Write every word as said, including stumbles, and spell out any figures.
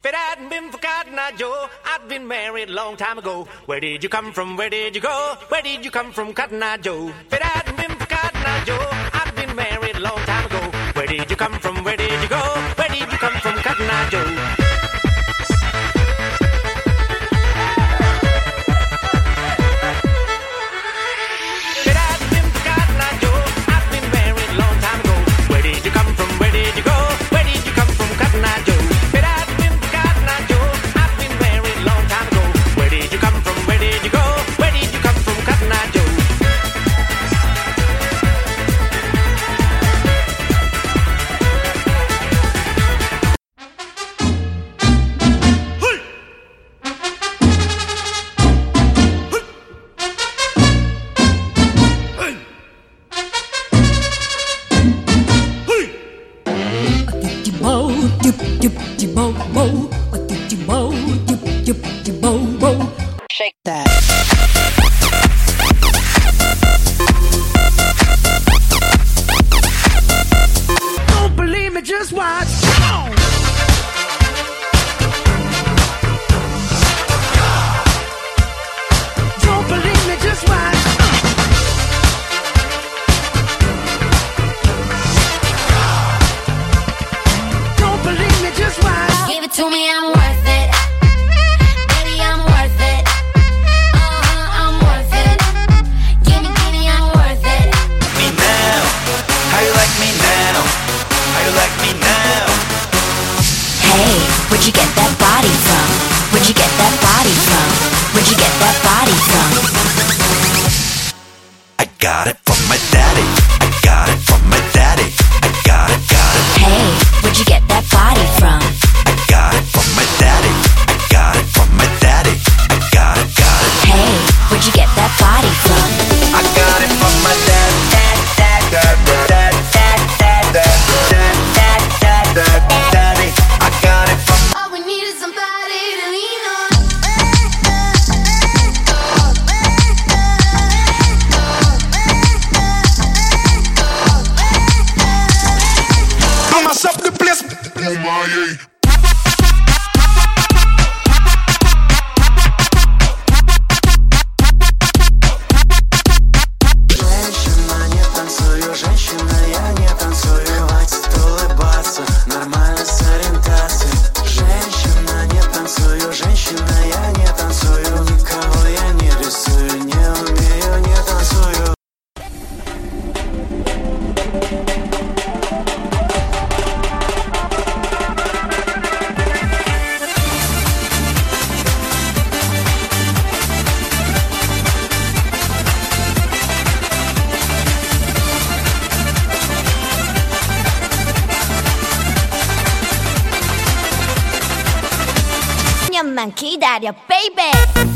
If it hadn't been for Cotton Eye Joe, I'd been married a long time ago. Where did you come from? Where did you go? Where did you come from, Cotton Eye Joe? If it hadn't been for Cotton Eye Joe, I'd been married a long time ago. Where did you come from? Where did you go? Where did you come from, Cotton Eye Joe? Shake that. Don't believe me, just watch. Come on. Don't believe me, just watch. Don't believe me, just watch. Give it to me, I'm worth it. Baby, I'm worth it. Uh-huh, I'm worth it. Give me, give me, I'm worth it. Me now, how you like me now? How you like me now? Hey, where'd you get that body from? Where'd you get that body from? Where'd you get that body from? I got it from my daddy. I got it from my daddy. I got it, got it. Hey, where'd you get that body from? I got it from my daddy. I got it from my daddy. I got it, got it. Hey, where'd you get that body from? I got it from my dad. Dad, dad, dad, dad, dad, dad, dad, dad, dad, dad, daddy. I got it from. All we need is somebody to lean on. I myself the place. Oh my. Женщина, не танцую, женщина, я не танцую. Хватит улыбаться, нормально с ориентацией. Женщина, не танцую, женщина, я не танцую. Никого я не рисую, не умею, не танцую. 년만 기다려, baby.